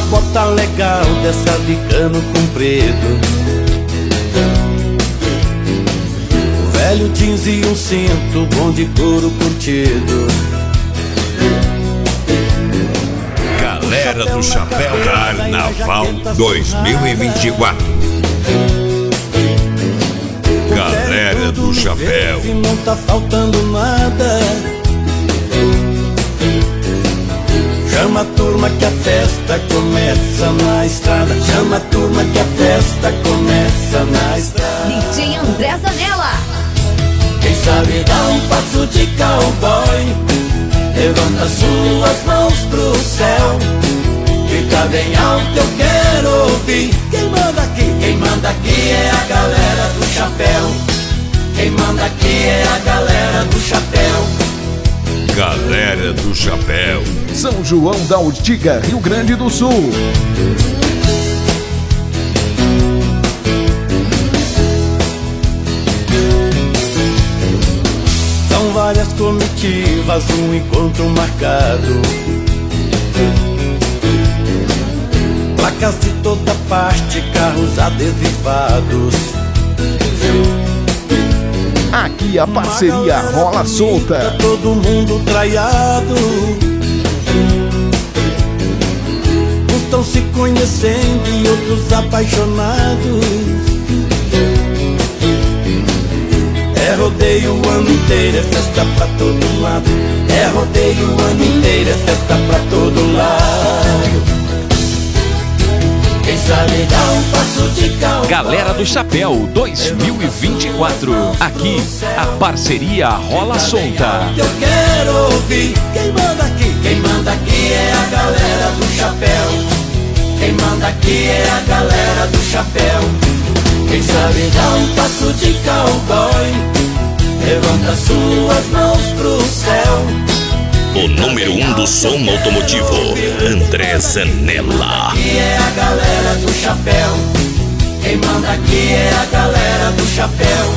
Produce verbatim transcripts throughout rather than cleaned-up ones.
bota legal dessa de cano comprido, o velho jeans e um cinto bom de couro curtido. Galera do Chapéu Carnaval dois mil e vinte e quatro. Galera do Chapéu. Não tá faltando nada. Chama a turma que a festa começa na estrada. Chama a turma que a festa começa na estrada. D J André Zanella. Quem sabe dá um passo de cowboy, levanta suas mãos pro céu, grita bem alto, eu quero ouvir. Quem manda aqui? Quem manda aqui é a galera do chapéu. Quem manda aqui é a galera do chapéu. Galera do Chapéu. São João da Ortiga, Rio Grande do Sul. São várias comitivas, um encontro marcado, placas de toda parte, carros adesivados. Aqui a parceria rola solta. Todo mundo traiado, uns estão se conhecendo e outros apaixonados. É rodeio o ano inteiro, é festa pra todo lado. É rodeio o ano inteiro, é festa pra todo lado. Quem sabe dá um passo de calma. Galera do Chapéu dois mil e vinte e quatro. Aqui a parceria rola solta. Eu quero ouvir. Quem manda aqui? Quem manda aqui é a galera do chapéu. Quem manda aqui é a galera do chapéu. Quem sabe dá um passo de cowboy, levanta suas mãos pro céu. O número um do som automotivo, André Zanella. Aqui é a galera do chapéu. Quem manda aqui é a galera do chapéu.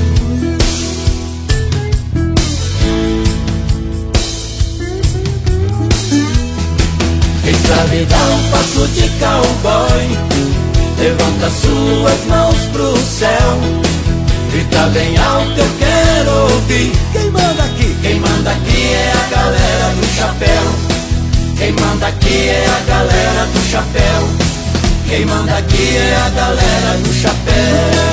Quem sabe dá um passo de cowboy, levanta suas mãos pro céu, grita bem alto, eu quero ouvir. Quem manda aqui? Quem manda aqui é a galera do chapéu. Quem manda aqui é a galera do chapéu. Quem manda aqui é a galera do chapéu.